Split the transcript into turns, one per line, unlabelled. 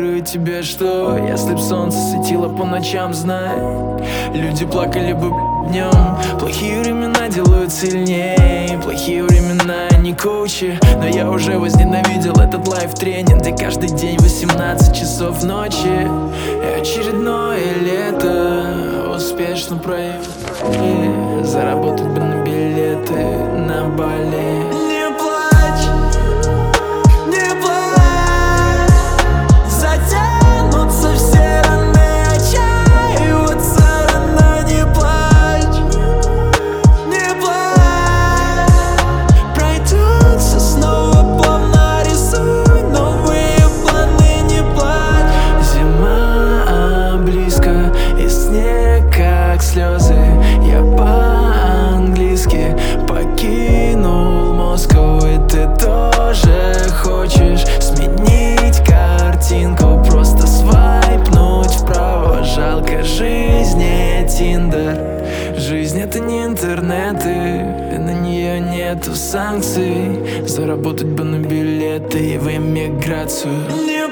гарантирую тебе, что если б солнце светило по ночам, знай, люди плакали бы днем. Плохие времена делают сильнее, плохие времена не коучи. Но я уже возненавидел этот лайф-тренинг, где каждый день 18 часов ночи. И очередное лето успешно провели, заработать бы на билеты на Бали. Не плачь, не плачь, затянутся все раны, отчаиваться рано. Не плачь, не плачь, пройдутся снова плавно, рисуй новые планы. Не плачь, зима близко и снег как слезы. Я по-английски покинул Москву, и ты тоже хочешь сменить картинку, просто свайпнуть вправо. Жалко жизни Тиндер. Жизнь — это не интернет, и на нее нету санкций. Заработать бы на билеты и в эмиграцию. Не